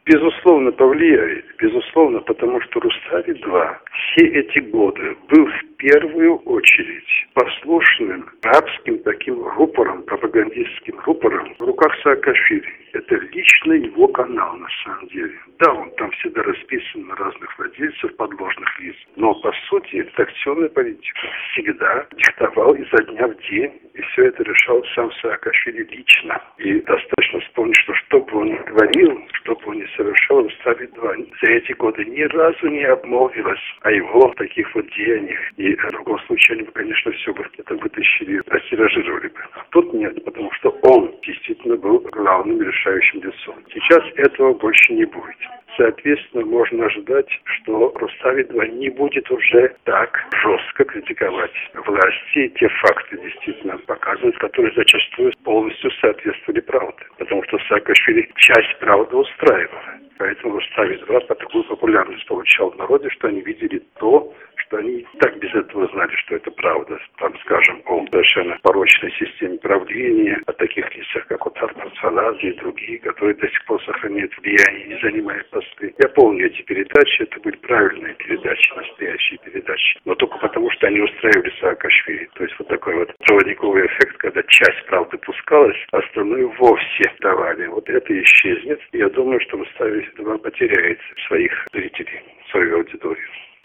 Безусловно, повлияет. Безусловно, потому что Рустави-2 все эти годы был в первую очередь послушным арабским таким рупором, пропагандистским рупором в руках Саакашвили. Это лично его канал на самом деле. Да, он там всегда расписан на разных владельцев, подложных лиц. Но по сути редакционная политика всегда диктовал изо дня в день. И все это решал сам Саакашвили лично. И достаточно вспомнить, что бы он ни говорил, что бы он ни совершал, Рустави-2 за эти годы ни разу не обмолвилась о его таких вот деяниях. И в другом случае они бы, конечно, все бы это вытащили, растиражировали бы. А тут нет, потому что он действительно был главным решающим лицом. Сейчас этого больше не будет. Соответственно, можно ожидать, что Рустави-2 не будет уже так жестко критиковать власти. Те факты действительно показывают, которые зачастую полностью соответствовали правде. Потому что Саакашвили часть правды устраивала. Поэтому Рустави-2 такую популярность получал в народе, что они видели то, что они так без этого знали, что это правда. Там, скажем, о совершенно порочной системе правления, о таких лицах, как вот Артур Салази и другие, которые до сих пор сохраняют влияние, не занимая посты. Я помню эти передачи, это были правильные передачи, настоящие передачи. Но только потому, что они устраивали Саакашвили. То есть вот такой вот проводниковый эффект, когда часть правды пускалась, а остальную вовсе давали. Вот это исчезнет. Я думаю, что Рустави-2 потеряет своих зрителей, свою аудиторию.